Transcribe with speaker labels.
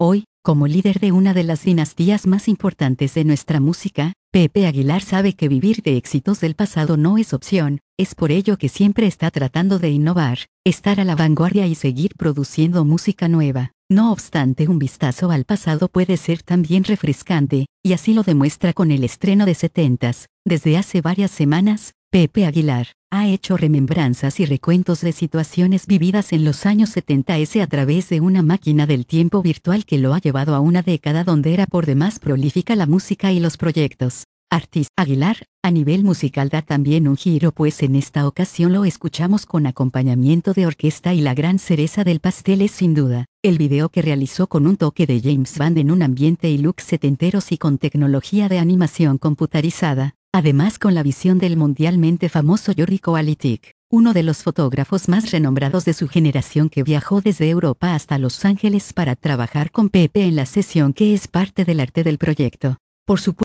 Speaker 1: Hoy, como líder de una de las dinastías más importantes de nuestra música, Pepe Aguilar sabe que vivir de éxitos del pasado no es opción, es por ello que siempre está tratando de innovar, estar a la vanguardia y seguir produciendo música nueva. No obstante, un vistazo al pasado puede ser también refrescante, y así lo demuestra con el estreno de 70s. Desde hace varias semanas, Pepe Aguilar ha hecho remembranzas y recuentos de situaciones vividas en los años 70s a través de una máquina del tiempo virtual que lo ha llevado a una década donde era por demás prolífica la música y los proyectos. Artista Aguilar, a nivel musical da también un giro, pues en esta ocasión lo escuchamos con acompañamiento de orquesta y la gran cereza del pastel es sin duda el video que realizó con un toque de James Bond en un ambiente y looks setenteros y con tecnología de animación computarizada. Además con la visión del mundialmente famoso Jordi Koalitic, uno de los fotógrafos más renombrados de su generación que viajó desde Europa hasta Los Ángeles para trabajar con Pepe en la sesión que es parte del arte del proyecto. Por supuesto,